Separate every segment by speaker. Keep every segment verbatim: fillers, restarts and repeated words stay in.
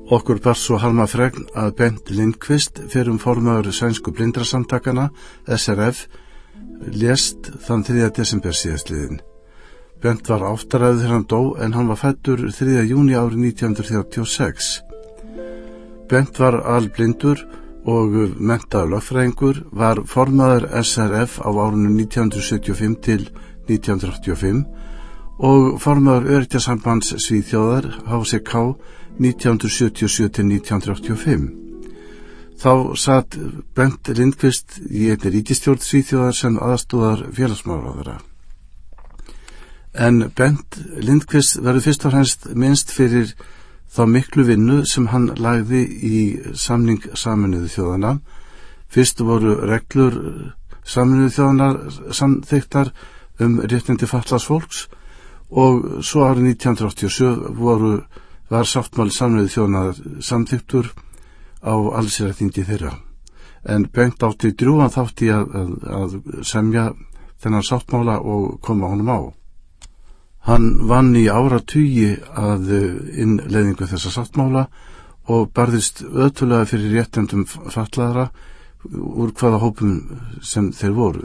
Speaker 1: Okkur bar svo harma fregn að Bent Lindqvist, fyrrum formaður sænsku blindrasamtakana, S R F, lést þann þriðja desember síðastliðinn. Bent var áttaræður þegar hann dó en hann var fæddur þriðja júní árið nítján hundruð þrjátíu og sex. Bent var alblindur og menntaður lögfræðingur, var formaður S R F á árunum nítján hundruð sjötíu og fimm til nítján hundruð áttatíu og fimm og formaður Öryrkjasambands Svíþjóðar H C K nítján hundruð sjötíu og sjö til nítján hundruð áttatíu og fimm. Þá satt Bent Lindqvist í einni ríkisstjórn Svíþjóðar sem aðstoðar félagsmálaráðherra. En Bent Lindqvist verður fyrst og fremst minnst fyrir þá miklu vinnu sem hann lagði í samning Sameinuðu þjóðanna. Fyrst voru reglur Sameinuðu þjóðanna samþykktar um réttindi fatlaðs fólks og svo árið nítján hundruð áttatíu og sjö voru, var sáttmáli Sameinuðu þjóðanna samþykktur á allsherjarþingi þeirra. En Bent átti drjúgan þátt í að, að, að semja þennan sáttmála og koma honum á. Hann vann í áratugi að innleiðingu þessa sáttmála og barðist ötulega fyrir réttindum fatlaðra úr hvaða hópum sem þeir voru.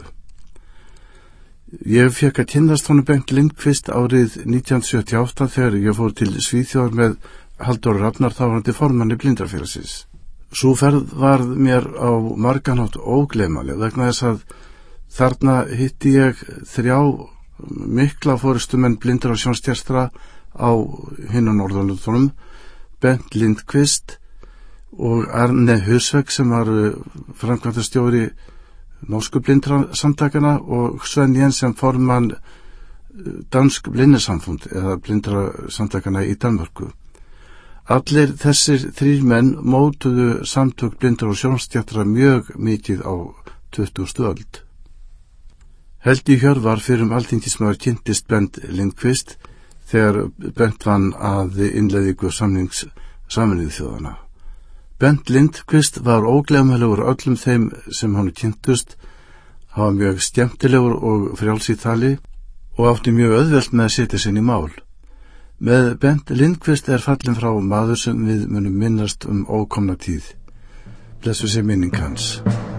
Speaker 1: Ég fékk að kynnast honum Bent Lindqvist árið nítján hundruð sjötíu og átta þegar ég fór til Svíþjóðar með Halldór Rafnar, þáverandi formanni Blindrafélagsins. Sú ferð varð mér á margan hátt ógleymanleg vegna þess að þarna hitti ég þrjá mikla forystumenn blindra og sjónskertra á hinum Norðurlöndunum, Bent Lindqvist og Arne Husvegg sem var framkvæmdastjóri norsku blindrasamtakana og Sven Jensen formann dansk blindrasamfund eða blindrasamtakana í Danmörku. Allir þessir þrír menn mótuðu samtök blindra og sjónskertra mjög mikið á tuttugustu öld. Helgi Hjörvar fyrrum alþingismaður kynntist Bent Lindqvist þegar Bent vann að innleiðingu samnings Sameinuðu þjóðanna. Bent Lindqvist var ógleymanlegur öllum þeim sem hann kynntust, hann var mjög skemmtilegur og frjáls í tali og átti mjög auðvelt með að setja sinni mál. Með Bent Lindqvist er fallin frá maður sem við munum minnast um ókomna tíð. Blessuð sé minning hans.